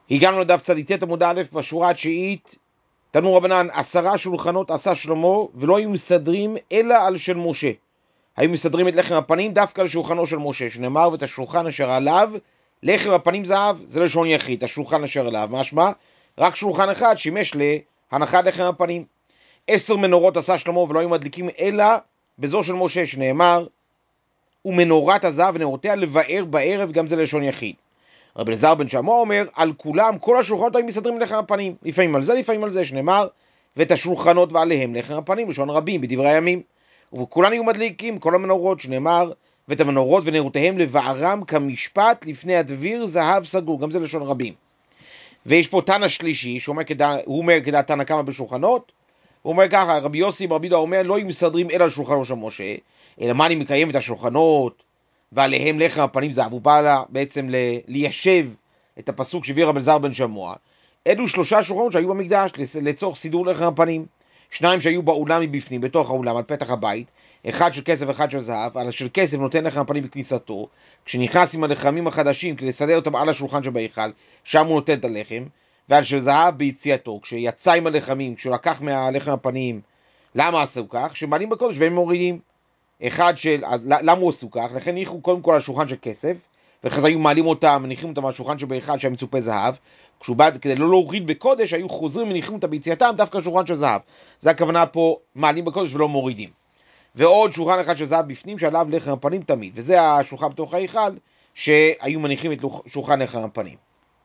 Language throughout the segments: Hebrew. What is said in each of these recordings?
הגענו לדף צדיטת עמוד א' בשורה התשיעית, תנו רבנן 10 שולחנות עשה שלמה ולא היו מסדרים אלא על של משה. היו מסדרים את לחם הפנים דווקא על שולחנו של משה, שנאמר ואת השולחן אשר עליו לחם הפנים זהב, זה לשון יחיד, השולחן אשר עליו, משמע רק שולחן אחד שימש להנחת לחם הפנים. 10 מנורות עשה שלמה ולא היו מדליקים אלא בזו של משה, שנאמר ומנורת הזהב ונרותיה לבאר בערב, גם זה לשון יחיד. רבי אלעזר בן שמוע אומר על כולם כל השולחנות היו מסדרים לחם הפנים, לפעמים על זה לפעמים על זה, שנאמר ואת השולחנות ועליהם לחם הפנים, לשון רבים בדברי הימים. וכולן היו מדליקים כל המנורות, שנאמר ואת המנורות ונרותיהם לבערם כמשפט לפני הדביר זהב סגור, גם זה לשון רבים. ויש פה תנא שלישי שהוא אומר כדעת תנא קמא בשולחנות, הוא אומר ככה, רבי יוסי ברבי יהודה אומר לא היו מסדרים אלא על שולחנו של משה, אלא מה אני מקיים את השולחנות ועליהם לחם הפנים זהב. הוא בא בעצם ליישב את הפסוק שהביא רבי אלעזר בן שמוע. אלו 3 שולחנות שהיו במקדש לצורך סידור לחם הפנים, 2 שהיו באולם מבפנים בתוך האולם על פתח הבית, 1 של כסף 1 של זהב. על של כסף נותן לחם הפנים בכניסתו, כשנכנס עם הלחמים החדשים כדי לסדר אותם על השולחן שבהיכל, שם הוא נותן את הלחם. ועל של זהב ביציאתו, כשיצא עם הלחמים, כשהוא לקח מהלחם הפנים. למה עשו כך? שמעלים בקודש והם מורידים. למה הוא עשו כך? לכן ניחו קודם כל על השולחן של כסף, ואחרי זה היו מעלים אותם, מניחים אותם על השולחן שבהיכל שהיה מצופה זהב. כשהוא בא כדי לא להוריד בקודש, היו חוזרים מניחים אותם ביציאתם דווקא על שולחן של זהב. זה הכוונה פה, מעלים בקודש ולא מורידים. ועוד שולחן אחד של זהב בפנים שעליו לחם הפנים תמיד, וזה השולחן בתוך ההיכל שהיו מניחים את שולחן לחם הפנים.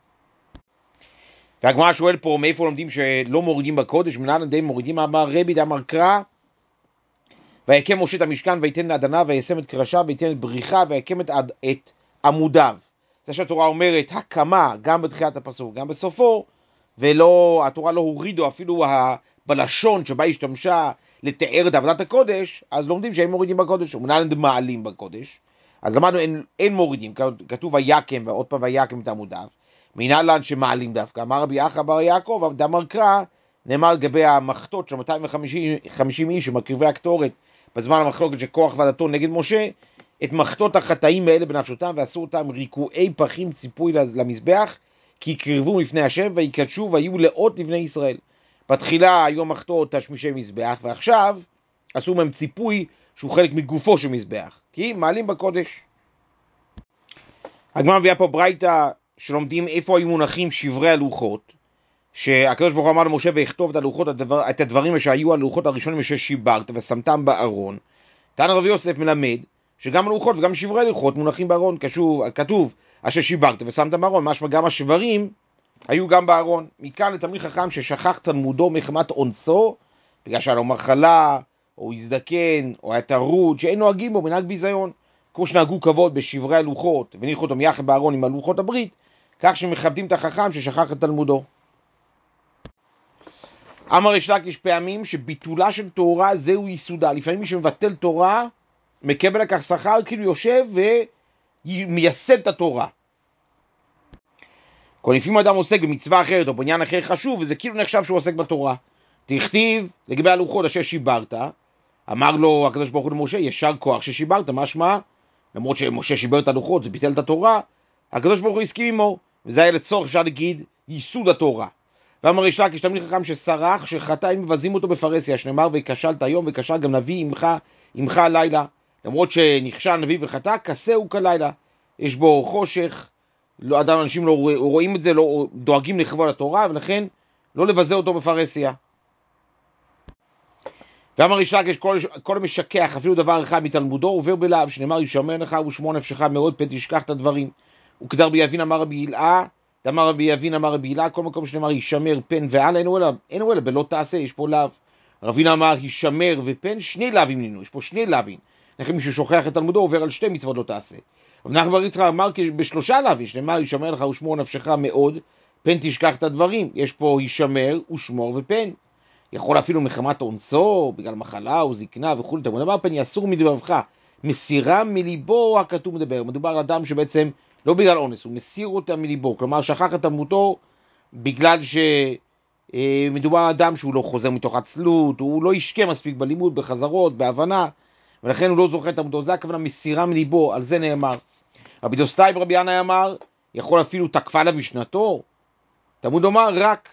והגמרא שואל פה מאיפה לומדים שלא מורידים בקודש, מנהל די מורידים. אמר רבי דאמר קרא ויקם משה את המשכן ויתן לאדניו וישם את קרשיו ויתן את בריחה ויקם את עמודיו. זה שהתורה אומרת הקמה גם בתחילת הפסוק גם בסופו, ולא התורה לא הורידו אפילו בלשון שבה השתמשה לתאר את עבודת הקודש, אז לומדים שאין מורידים בקודש, ומנהל מעלים בקודש. אז למדנו אין מורידים, כתוב ויקם ועוד פעם ויקם את עמודיו. מנהלן שמעלים דווקא. אמר רבי אחא בר יעקב דאמר קרא, נאמר לגבי המחתות של 250 איש שמקריבי הקטורת בזמן המחלוקת של כוח ועדתו נגד משה, את מחתות החטאים האלה בנפשותם ועשו אותם ריקועי פחים ציפוי למזבח, כי יקרבו לפני השם ויקדשו ויהיו לאות לבני ישראל. בתחילה היו המחתות תשמישי מזבח, ועכשיו עשו מהם ציפוי שהוא חלק מגופו של מזבח, כי מעלים בקודש. הגמרא מביאה פה ברייתא שלומדים איפה היו מונחים שברי הלוחות, שהקדוש ברוך הוא אמר למשה ויכתוב את הלוחות, את הדברים שהיו הלוחות הראשונים ששיברת ושמתם בארון. תנא רבי יוסף מלמד שגם הלוחות וגם שברי הלוחות מונחים בארון, כתוב אשר שיברת ושמתם בארון, משמע גם השברים היו גם בארון. מכאן לתלמיד חכם ששכח תלמודו מחמת אונסו, בגלל שהיה לו מחלה או הזדקן או היה טרוד שאין נוהגים בו מנהג ביזיון, כמו שנהגו כבוד בשברי הלוחות וניחו אותם יחד בארון עם הלוחות הברית, כך שמכבדים את החכם ששכח את תלמודו. אמר ריש לקיש פעמים שביטולה של תורה זהו יסודה. לפעמים מי שמבטל תורה מקבל לכך שכר, כאילו יושב ומייסד את התורה. כל לפעמים אדם עוסק במצווה אחרת או בעניין אחר חשוב, וזה כאילו נחשב שהוא עוסק בתורה. תכתיב לגבי הלוחות אשר שיברת, אמר לו הקדוש ברוך הוא למשה ישר כוח ששיברת, משמע למרות שמשה שיבר את הלוחות זה ביטל את התורה, הקדוש ברוך הוא הסכים עמו, וזה היה לצורך אפשר להגיד ייסוד התורה. ואמר ריש לקיש תלמיד חכם שסרח שחטא אם מבזים אותו בפרהסיה, שנאמר וכשלת היום וכשל גם נביא עמך הלילה. למרות שנכשל נביא וחטא, כסהו כלילה, יש בו חושך, אנשים לא רואים את זה, לא דואגים לכבוד התורה, ולכן לא לבזה אותו בפרהסיה. ואמר ריש לקיש כל המשכח אפילו דבר אחד מתלמודו עובר בלאו, שנאמר ישמר לך ושמור נפשך מאוד פן תשכח את הדברים. וכדר ביבין אמר רבי הילאה, דאמר רבי יבין אמר רבי הילאה, כל מקום שנאמר ישמר פן ועל אין הוא אלא בלא תעשה, יש פה לאו. רבין אמר ישמר ופן, 2 לאווים נינו, יש פה 2 לאווים. לכן מי ששוכח את תלמודו עובר על 2 מצוות לא תעשה. רב נחמן בר יצחק אמר ב3 לאווים, שנאמר ישמר לך ושמור נפשך מאוד פן תשכח את הדברים. יש פה ישמר ושמור ופן. יכול אפילו מחמת אונסו, בגלל מחלה או זקנה וכו'. תלמוד אמר פן יסור מדברך, מסירה מליבו הכתוב מדבר. מדובר על אדם שבעצם לא בגלל אונס, הוא מסיר אותה מליבו, כלומר שכח את תלמודו בגלל שמדובר על אדם שהוא לא חוזר מתוך עצלות, הוא לא ישקע מספיק בלימוד, בחזרות, בהבנה, ולכן הוא לא זוכר את תלמודו. זה הכוונה מסירה מליבו, על זה נאמר. רבי דוסתאי ברבי ינאי אמר, יכול אפילו תקפה לה משנתו, תלמוד לומר רק.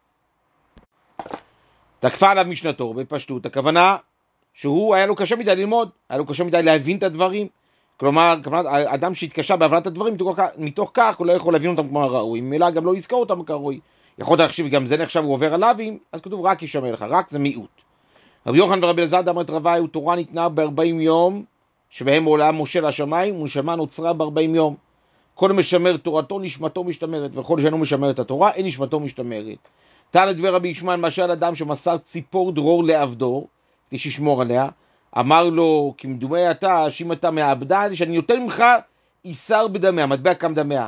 תקפה עליו משנתו, בפשטות, הכוונה שהוא היה לו קשה מדי ללמוד, היה לו קשה מדי להבין את הדברים, כלומר, אדם שהתקשה בהבנת הדברים, מתוך כך הוא לא יכול להבין אותם כמו הראוי, ממילא גם לא יזכור אותם כראוי. יכול להחשיב, גם זה נחשב, הוא עובר עליו, אז כתוב רק ישמר לך, רק זה מיעוט. רבי יוחנן ורבי אלעזר אמר את רבי, תורה ניתנה ב-40 יום, שבהם עולה משה לשמיים, ונשמה נוצרה ב-40 יום. כל משמר תורתו, נשמתו משתמרת, וכל שאינו משמר את התורה, אין נשמתו משתמרת. תען לדבר רבי ישמעאל, למשל אדם שמסר ציפור דרור לעבדו, כדי שישמור עליה, אמר לו, כי מדומה אתה, שאם אתה מעבדה, שאני נותן ממך איסר בדמיה, מטבע כם דמיה.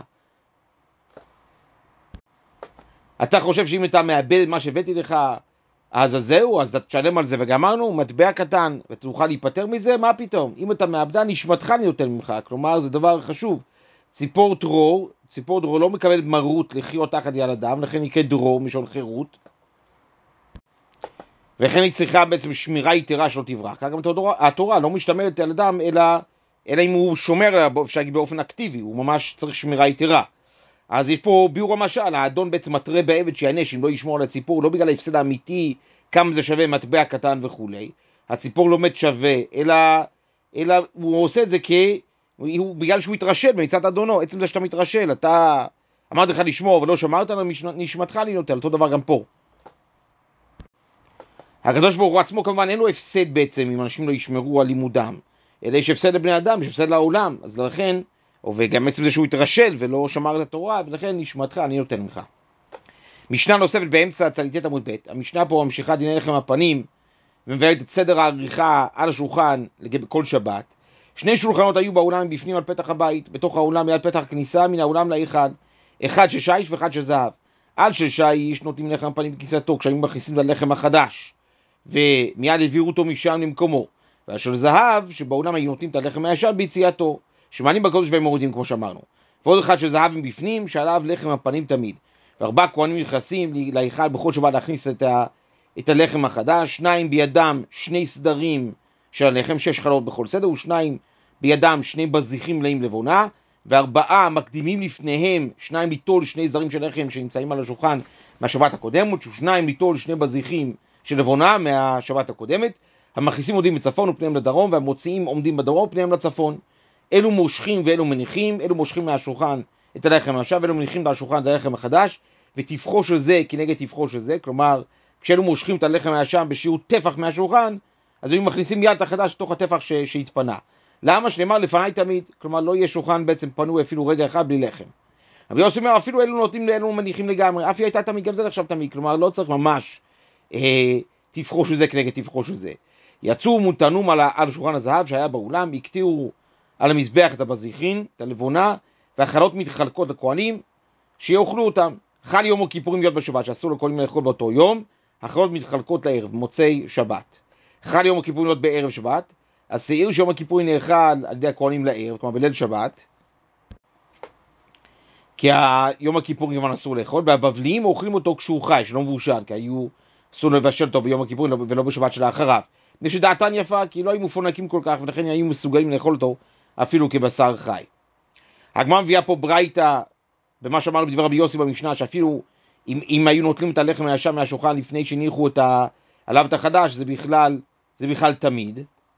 אתה חושב שאם אתה מאבד מה שהבאתי לך, אז זהו, אז תשלם על זה, וגמרנו, מטבע קטן, ותוכל להיפטר מזה, מה פתאום? אם אתה מעבדה, נשמתך אני נותן ממך, כלומר, זה דבר חשוב. ציפור דרור לא מקבל מרות לחיות תחת יד אדם, לכן נקרא דרור, משון חירות. וכן היא צריכה בעצם שמירה יתרה שלא תברח. גם התורה לא משתמרת על אדם, אלא אם הוא שומר עליה, אפשר להגיד באופן אקטיבי, הוא ממש צריך שמירה יתרה. אז יש פה ביאור המשל, האדון בעצם מטרה בעבד שיענש אם לא ישמור על הציפור, לא בגלל ההפסד האמיתי, כמה זה שווה, מטבע קטן וכו'. הציפור לא מת שווה, אלא הוא עושה את זה בגלל שהוא התרשל מצד אדונו. עצם זה שאתה מתרשל, אתה אמרת לך לשמור ולא שמרת, נשמתך לי נוטל, אותו דבר גם פה. הקדוש ברוך הוא עצמו כמובן אין לו הפסד בעצם אם אנשים לא ישמרו על לימודם, אלא יש הפסד לבני אדם, יש הפסד לעולם, אז לכן, וגם בעצם זה שהוא התרשל ולא שמר את התורה, ולכן נשמתך אני נותן ממך. משנה נוספת באמצע צליטת עמוד ב', המשנה פה ממשיכה דיני לחם הפנים, ומבארת את סדר העריכה על השולחן לגבי כל שבת. שני שולחנות היו באולם בפנים על פתח הבית, בתוך האולם ליד פתח הכניסה, מן האולם לאחד, אחד של שיש ואחד של זהב. על של שיש נותנים לחם הפנים בכניסתו, כשהם מכניסים ללחם החדש, ומיד העבירו אותו משם למקומו. והשל זהב, שבאולם היו נותנים את הלחם הישן ביציאתו, שמענים בקודש והם מורידים כמו שאמרנו. ועוד אחד של זהב עם בפנים, שעליו לחם הפנים תמיד. וארבעה כהנים נכנסים להיכל בכל שבת להכניס את הלחם החדש, שניים בידם שני סדרים של הלחם, 6 חלות בכל סדר, ושניים בידם שני בזיחים מלאים לבונה, וארבעה מקדימים לפניהם, שניים ליטול 2 סדרים של לחם שנמצאים על השולחן מהשבת הקודמת, ושניים ליטול 2 בזיחים של לבונה מהשבת הקודמת. המכניסים עומדים בצפון ופניהם לדרום, והמוציאים עומדים בדרום ופניהם לצפון. אלו מושכים ואלו מניחים, אלו מושכים מהשולחן את הלחם הישן, ואלו מניחים מהשולחן את הלחם החדש, וטפחו של זה כנגד טפחו של זה, כלומר, כשאלו מושכים את הלחם הישן בשיעור טפח מהשולחן, אז היו מכניסים מיד את החדש לתוך הטפח שהתפנה. למה? שנאמר לפני תמיד, כלומר לא יהיה שולחן בעצם פנוי אפילו רגע אחד בלי לחם. רבי יוסי אומר, אפילו אלו נותנים לאלו מניחים לגמרי, אף היא הייתה תמיד, גם זה נחשב תמיד, כלומר לא צריך ממש תפחו של זה כנגד תפחו של זה. יצאו מותנום על שולחן הזהב שהיה באולם, הקטירו על המזבח את הבזיחין, את הלבונה, והחלות מתחלקות לכהנים שיאכלו אותם. חל יום הכיפורים להיות בשבת, שאסור לכהנים לאכול באותו יום, החלות מתחלקות לערב, מוצאי שבת. חל יום הכיפורים להיות בערב שבת, אז שעיר שיום הכיפורים נאכל על ידי הכהנים לערב, כלומר בליל שבת, כי יום הכיפורים כבר אסור לאכול, והבבליים אוכלים אותו כשהוא חי, שלא מבושל, כי היו אסור לבשל אותו ביום הכיפורים ולא בשבת שלאחריו. שדעתן יפה, כי לא היו מפונקים כל כך, ולכן היו מסוגלים לאכול אותו אפילו כבשר חי. הגמרא מביאה פה ברייתא, במה שאמרנו בדבר רבי יוסי במשנה, שאפילו אם היו נוטלים את הלחם הישן מהשולחן לפני שהניחו עליו את החדש, זה בכלל תמיד.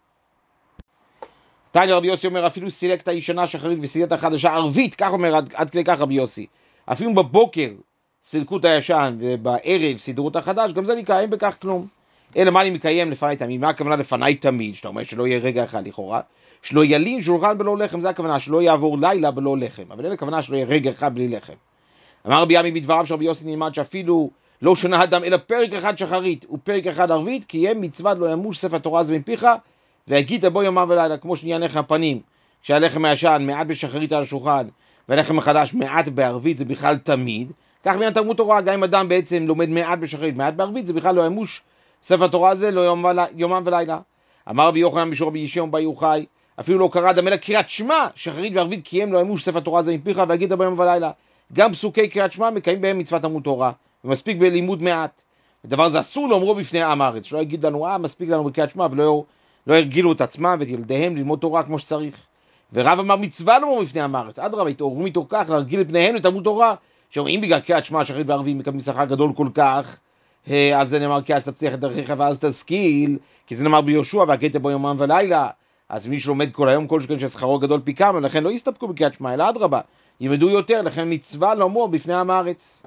תניא רבי יוסי אומר, אפילו סילקת הישנה שחרית וסילקת החדשה ערבית, כך אומר עד כדי כך רבי יוסי. אפילו בבוקר סילקו את הישן ובערב סידרו את החדש, גם זה נקרא, אין בכך כלום. אלא מה אני מקיים לפני תמיד? מה הכוונה לפני תמיד? שאתה אומר שלא יהיה רגע אחד לכאורה, שלא ילין שולחן בלא לחם, זה הכוונה, שלא יעבור לילה בלא לחם, אבל אין הכוונה שלא יהיה רגע אחד בלי לחם. אמר רבי עמי בדבריו של רבי יוסי נלמד שאפילו לא שנה אדם אלא פרק אחד שחרית ופרק אחד ערבית, כי יהיה מצוות לא ימוש ספר תורה זה מפיך, והגית בו יומם ולילה, כמו שנהיה לחם הפנים, כשהלחם הישן מעט בשחרית על השולחן, והלחם החדש מעט בערבית, זה בכלל תמיד. כך בעניין תלמוד תורה, גם אם אדם בעצם לומד מעט בשחרית, מעט בערבית, זה בכלל לא ימוש ספר תורה זה, לא יומם ולילה. אמר רבי יוחנן בשור רבי ישעיהו בר יוחאי, אפילו לא קרא אדם אלא קריאת שמע, שחרית וערבית קיים לא ימוש ספר תורה זה מפיך, והגית בו יום ולילה. גם פסוקי קריאת שמע מקיים בהם מצוות תלמוד תורה, ומספיק בלימוד מעט. הדבר הזה אסור לאומרו בפני עם הארץ, שלא יגיד לנו, מספיק לנו בקריאת שמע, ולא ירגילו את עצמם ואת ילדיהם ללמוד תורה כמו שצריך. ורב אמר מצווה לאומרו בפני עם הארץ, אדרבה, התעוררו מתוך כך להרגיל את בניהם לתלמוד תורה, שאומרים, אם בגלל קריאת שמע שחרית וערבים מקבלים שכר גדול כל כך, על זה נאמר כי אז תצליח את דרכיך ואז תשכיל, כי זה נאמר ביהושע והכית בו יומם ולילה, אז מי שלומד כל היום כל שכן ששכרו גדול פי כמה, לכן לא יסתפקו בקריאת שמע, אלא אדרבה, ילמדו יותר, לכן מצווה לאמור בפני עם הארץ.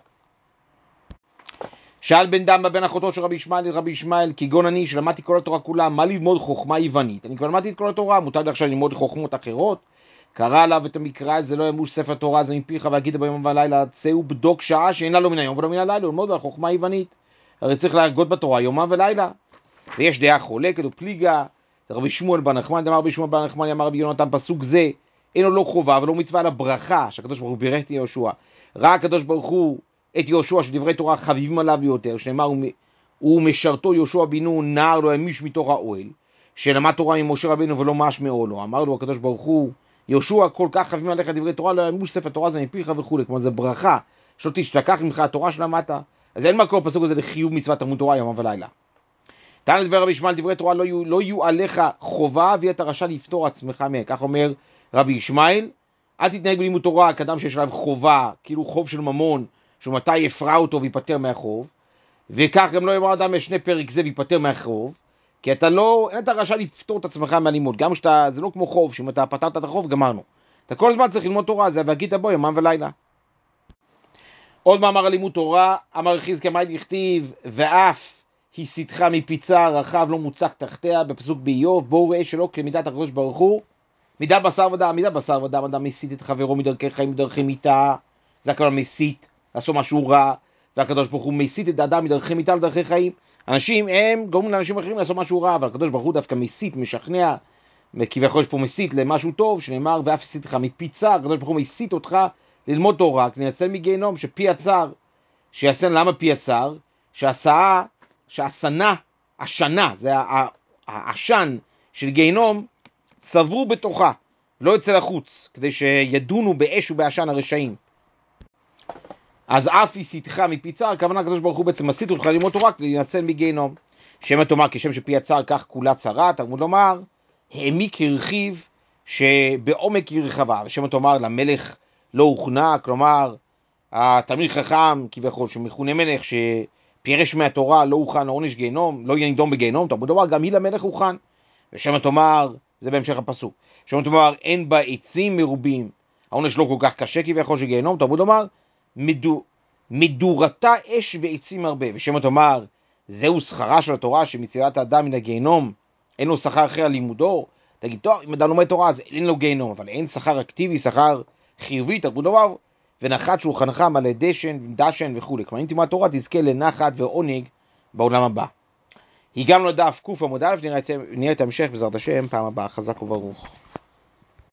שאל בן דמבא בן אחותו של רבי ישמעאל לרבי ישמעאל, כגון אני שלמדתי כל התורה כולה, מה ללמוד חוכמה יוונית? אני כבר למדתי את כל התורה, מותר לי עכשיו ללמוד חוכמות אחרות? קרא עליו את המקרא, זה לא ימוש ספר תורה, זה מפיך והגיד ביום ולילה, צאו בדוק שעה שאינה לו מן היום ולא מן הלילה, ללמוד על חוכמה יוונית. הרי צריך להגות בתורה יומם ולילה. ויש דעה חולקת ופליגה, רבי שמואל בן נחמני, אמר רבי שמואל בן נחמני, אמר רבי יונתן, פסוק זה, אינו לא חובה ולא מצווה על הברכה, שהקדוש ברוך הוא בירך את יהושע. ראה הקדוש ברוך הוא את יהושע שדברי תורה חביבים עליו ביותר, שנאמר, הוא משרתו יהושע בנו נער לא ימיש מתוך האוהל, שלמד תורה ממשה רבינו ולא מש מעולו. אמר לו הקדוש ברוך הוא, יהושע כל כך חביבים עליך דברי תורה, לא ימיש ספר תורה זה מפיך וכו', כלומר זה ברכה, שלא תשתכח ממך התורה שלמדת. אז אין מקור פסוק הזה לחיוב מצוות תלמוד תורה יומם ולילה. תענה לדבר רבי ישמעאל, דברי תורה לא יהיו עליך חובה, ואתה רשאי לפתור עצמך מהם. כך אומר רבי ישמעאל, אל תתנהג בלימוד תורה כאדם שיש עליו חובה, כאילו חוב של ממון, שמתי יפרע אותו ויפטר מהחוב, וכך גם לא יאמר אדם משנה פרק זה ויפטר מהחוב, כי אתה לא, אין אתה רשאי לפתור את עצמך מהלימוד, גם שאתה, זה לא כמו חוב, שאם אתה פתרת את החוב, גמרנו. אתה כל הזמן צריך ללמוד תורה, זה והגית בו יומם ולילה. עוד מאמר על לימוד תורה, אמר חזקיה מאי דכתיב, ואף הסיתך מפיצה רחב לא מוצק תחתיה, בפסוק באיוב, בואו ראה שלא כמידת הקדוש ברוך הוא, מידה בשר ודם, מידה בשר ודם, אדם מסית את חברו מדרכי חיים מדרכי מיתה, זה הכלל מסית, לעשות משהו רע, והקדוש ברוך הוא מסית את האדם מדרכי מיתה לדרכי חיים. אנשים הם גורמים לאנשים אחרים לעשות משהו רע, אבל הקדוש ברוך הוא דווקא מסית, משכנע, וכביכול יש פה מסית למשהו טוב, שנאמר ואף הסיתך מפיצה, הקדוש ברוך הוא מסית אותך ללמוד תורה, להינצל מגיהנום, שפי הצר, שיעשה למה פי הצר, שהשנה, זה העשן של גיהנום, צברו בתוכה, לא יצא לחוץ, כדי שידונו באש ובעשן הרשעים. אז אף הסיתך מפי צר, הכוונה הקדוש ברוך הוא בעצם מסית אותך ללמוד תורה כדי להינצל מגיהנום. שם תאמר כשם שפי הצר כך כולה צרה, תלמוד לומר, העמיק הרחיב שבעומק היא רחבה, ושם תאמר למלך לא הוכנע, כלומר התלמיד חכם כביכול שמכונה מלך שפירש מהתורה לא הוכן העונש גיהנום, לא יהיה נידון בגיהנום, תלמוד לומר גם היא למלך הוכן. ושם תאמר, זה בהמשך הפסוק, שם תאמר אין בה עצים מרובים, העונש לא כל כך קשה כביכול של גיהנום, תלמוד לומר מדורתה אש ועצים הרבה. ושם תאמר זהו שכרה של התורה שמצילת האדם מן הגיהנום, אין לו שכר אחר על לימודו. תגיד, טוב, אם אדם לומד תורה אז אין לו גיהנום, אבל אין שכר אקטיבי, שכר חיובי, תלמוד לומר ונחת שולחנך מלא דשן וכו'. כלומר אם תלמד תורה תזכה לנחת ועונג בעולם הבא. היא גם לדף קוף עמוד א', נראה את המשך בעזרת השם פעם הבאה. חזק וברוך.